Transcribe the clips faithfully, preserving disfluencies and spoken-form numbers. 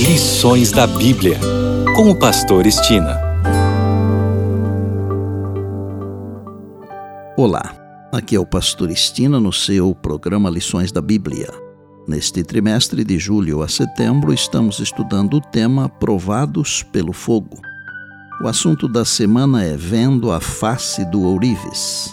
Lições da Bíblia, com o pastor Estina. Olá, aqui é o pastor Estina no seu programa Lições da Bíblia. Neste trimestre de julho a setembro estamos estudando o tema Provados pelo Fogo. O assunto da semana é Vendo a Face do Ourives.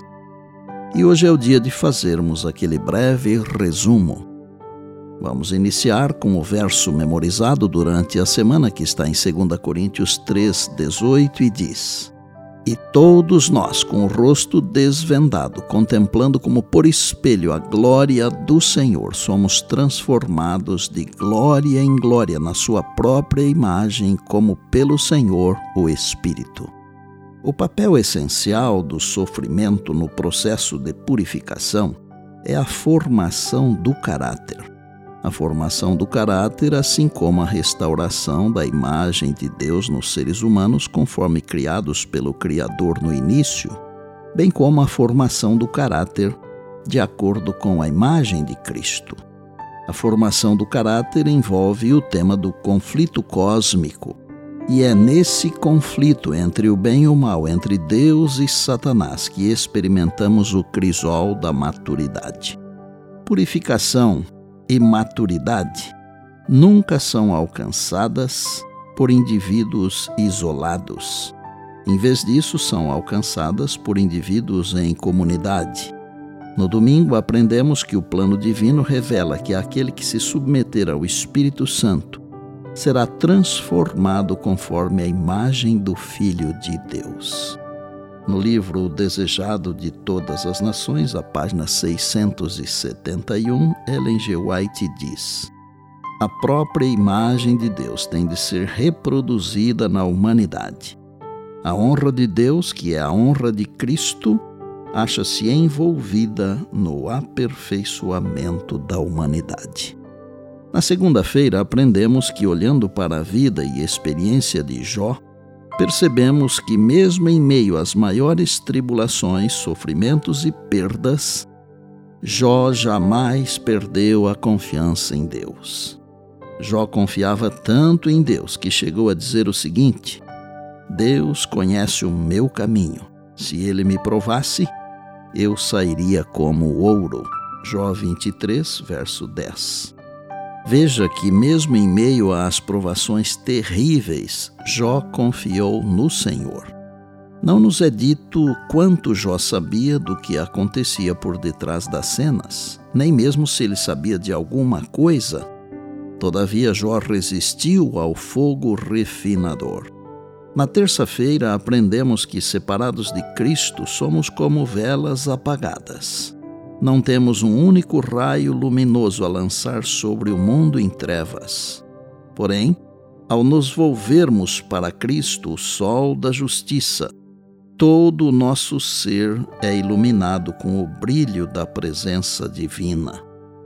E hoje é o dia de fazermos aquele breve resumo. Vamos iniciar com o verso memorizado durante a semana que está em dois Coríntios três, dezoito e diz: E todos nós, com o rosto desvendado, contemplando como por espelho a glória do Senhor, somos transformados de glória em glória na sua própria imagem, como pelo Senhor, o Espírito. O papel essencial do sofrimento no processo de purificação é a formação do caráter. A formação do caráter, assim como a restauração da imagem de Deus nos seres humanos, conforme criados pelo Criador no início, bem como a formação do caráter de acordo com a imagem de Cristo. A formação do caráter envolve o tema do conflito cósmico, e é nesse conflito entre o bem e o mal, entre Deus e Satanás, que experimentamos o crisol da maturidade. Purificação e maturidade nunca são alcançadas por indivíduos isolados. Em vez disso, são alcançadas por indivíduos em comunidade. No domingo, aprendemos que o plano divino revela que aquele que se submeter ao Espírito Santo será transformado conforme a imagem do Filho de Deus. No livro O Desejado de Todas as Nações, a página seiscentos e setenta e um, Ellen G. White diz: A própria imagem de Deus tem de ser reproduzida na humanidade. A honra de Deus, que é a honra de Cristo, acha-se envolvida no aperfeiçoamento da humanidade. Na segunda-feira, aprendemos que, olhando para a vida e experiência de Jó, percebemos que mesmo em meio às maiores tribulações, sofrimentos e perdas, Jó jamais perdeu a confiança em Deus. Jó confiava tanto em Deus que chegou a dizer o seguinte: Deus conhece o meu caminho. Se ele me provasse, eu sairia como ouro. Jó vinte e três, verso dez. Veja que mesmo em meio às provações terríveis, Jó confiou no Senhor. Não nos é dito quanto Jó sabia do que acontecia por detrás das cenas, nem mesmo se ele sabia de alguma coisa. Todavia, Jó resistiu ao fogo refinador. Na terça-feira, aprendemos que, separados de Cristo, somos como velas apagadas. Não temos um único raio luminoso a lançar sobre o mundo em trevas. Porém, ao nos volvermos para Cristo, o sol da justiça, todo o nosso ser é iluminado com o brilho da presença divina.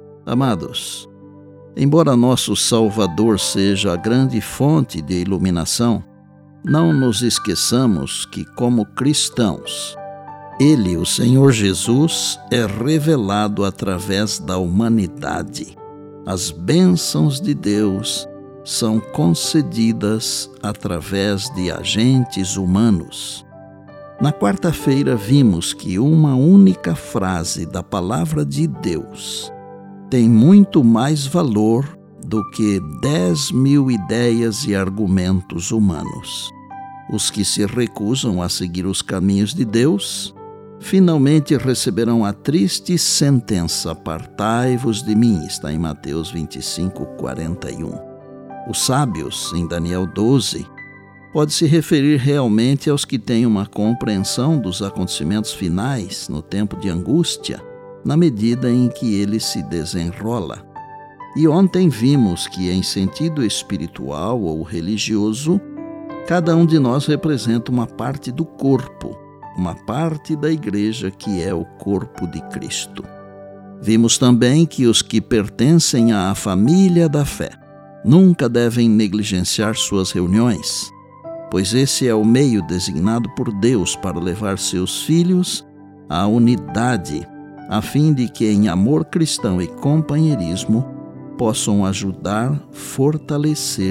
Amados, embora nosso Salvador seja a grande fonte de iluminação, não nos esqueçamos que, como cristãos, Ele, o Senhor Jesus, é revelado através da humanidade. As bênçãos de Deus são concedidas através de agentes humanos. Na quarta-feira, vimos que uma única frase da palavra de Deus tem muito mais valor do que dez mil ideias e argumentos humanos. Os que se recusam a seguir os caminhos de Deus finalmente receberão a triste sentença: apartai-vos de mim, está em Mateus vinte e cinco, quarenta e um. Os sábios, em Daniel doze, pode se referir realmente aos que têm uma compreensão dos acontecimentos finais no tempo de angústia, na medida em que ele se desenrola. E ontem vimos que, em sentido espiritual ou religioso, cada um de nós representa uma parte do corpo, uma parte da igreja que é o corpo de Cristo. Vimos também que os que pertencem à família da fé nunca devem negligenciar suas reuniões, pois esse é o meio designado por Deus para levar seus filhos à unidade, a fim de que, em amor cristão e companheirismo, possam ajudar, fortalecer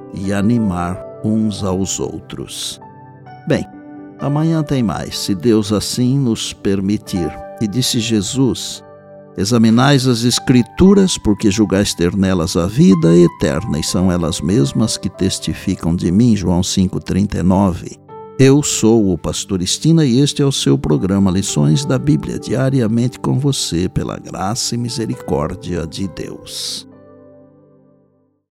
e animar uns aos outros. Bem, amanhã tem mais, se Deus assim nos permitir. E disse Jesus: examinais as Escrituras, porque julgais ter nelas a vida eterna, e são elas mesmas que testificam de mim. João cinco, trinta e nove. Eu sou o pastor Estina e este é o seu programa Lições da Bíblia, diariamente com você, pela graça e misericórdia de Deus.